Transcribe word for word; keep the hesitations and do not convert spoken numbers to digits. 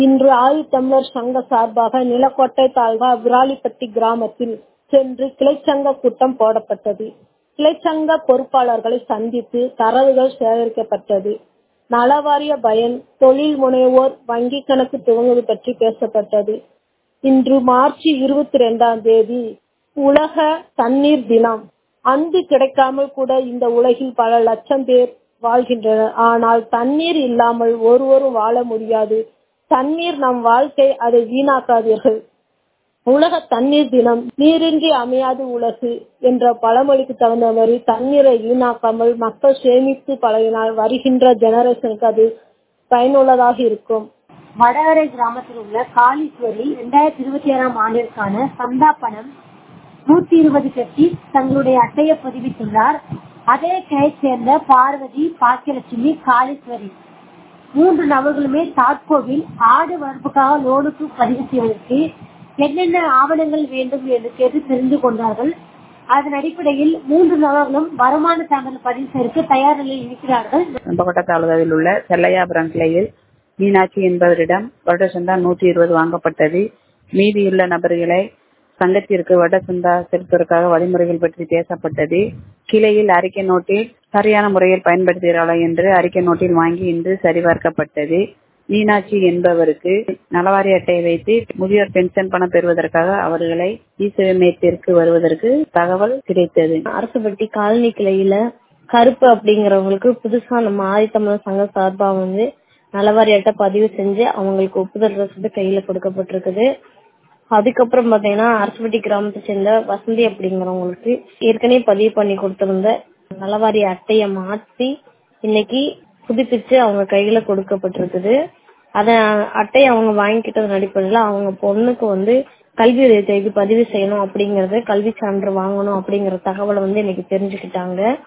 இன்று ஆதித்தமிழர் சங்க சார்பாக நிலக்கோட்டை தாலுகா விராலிப்பட்டி கிராமத்தில் சென்று கிளைச்சங்க கூட்டம் போடப்பட்டது. கிளைச்சங்க பொறுப்பாளர்களை சந்தித்து தரவுகள் சேகரிக்கப்பட்டது. நலவாரிய பயன், தொழில் முனைவோர் வங்கி கணக்கு துவங்குவது பற்றி பேசப்பட்டது. இன்று மார்ச் இருபத்தி இரண்டாம் தேதி உலக தண்ணீர் தினம். அன்பு கிடைக்காமல் கூட இந்த உலகில் பல லட்சம் பேர் வாழ்கின்றனர். ஆனால் தண்ணீர் இல்லாமல் ஒருவரும் வாழ முடியாது. தண்ணீர் நம் வாழ்க்கை, அதை வீணாக்காதீர்கள். உலக தண்ணீர் தினம். நீரின்றி அமையாது உலகு என்ற பழமொழிக்கு தகுந்தபடி தண்ணீரை வீணாக்காமல் மக்கள் சேமித்து பழகினால் வருகின்ற ஜெனரேஷனுக்கு அது பயனுள்ளதாக இருக்கும். வடகரை கிராமத்தில் உள்ள காளீஸ்வரி இரண்டாயிரத்தி இருபத்தி ஆறாம் ஆண்டிற்கான சந்தா பணம் நூத்தி இருபது கட்டி தங்களுடைய அட்டையை பதிவிட்டுள்ளார். அதே கிளையைச் சேர்ந்த பார்வதி, பாக்கியலட்சுமி, காளீஸ்வரி மூன்று நபர்களுமே தாட்கோவில் ஆடு வளர்ப்புக்காக லோனுக்கு பதிவு செய்வதற்கு என்னென்ன ஆவணங்கள் வேண்டும் என்று கேட்டு தெரிந்து கொண்டார்கள். அதன் அடிப்படையில் மூன்று நபர்களும் வருமான சான்றிதழ் பதிவு செய்வதற்கு தயார் நிலையில் இருக்கிறார்கள். நம்பகோட்டை தாலுகாவில் உள்ள செல்லையாபுரம் கிளையில் மீனாட்சி என்பவரிடம் வருட சந்தா நூத்தி இருபது வாங்கப்பட்டது. மீதியுள்ள நபர்களை சங்கத்திற்கு வருட சந்தா செலுத்துவதற்காக வழிமுறைகள் பற்றி பேசப்பட்டது. கிளையில் அறிக்கை நோட்டில் சரியான முறையில் பயன்படுத்துகிறார்களா என்று அறிக்கை நோட்டில் வாங்கி இன்று சரிபார்க்கப்பட்டது. மீனாட்சி என்பவருக்கு நலவாரி அட்டையை வைத்து முதியோர் பென்ஷன் பணம் பெறுவதற்காக அவர்களை இ-சேவை மையத்திற்கு வருவதற்கு தகவல் கிடைத்தது. அரசுப்பட்டி காலனி கிளையில கருப்பு அப்படிங்கிறவங்களுக்கு புதுசா நம்ம ஆதித்தமிழர் சங்க சார்பா வந்து நலவாரி அட்டை பதிவு செஞ்சு அவங்களுக்கு ஒப்புதல் ரசீது கையில கொடுக்கப்பட்டிருக்குது. அதுக்கப்புறம் பாத்தீங்கன்னா அரசுப்பட்டி கிராமத்தை சேர்ந்த வசந்தி அப்படிங்கிறவங்களுக்கு ஏற்கனவே பதிவு பண்ணி கொடுத்திருந்த நலவாரி அட்டைய மாற்றி இன்னைக்கு புதுப்பிச்சு அவங்க கையில கொடுக்கப்பட்டிருக்குது. அத அட்டையை அவங்க வாங்கிக்கிட்டதன் அடிப்படையில அவங்க பொண்ணுக்கு வந்து கல்வி உதவி பதிவு செய்யணும் அப்படிங்கறது, கல்வி சான்று வாங்கணும் அப்படிங்கிற தகவலை வந்து இன்னைக்கு தெரிஞ்சுக்கிட்டாங்க.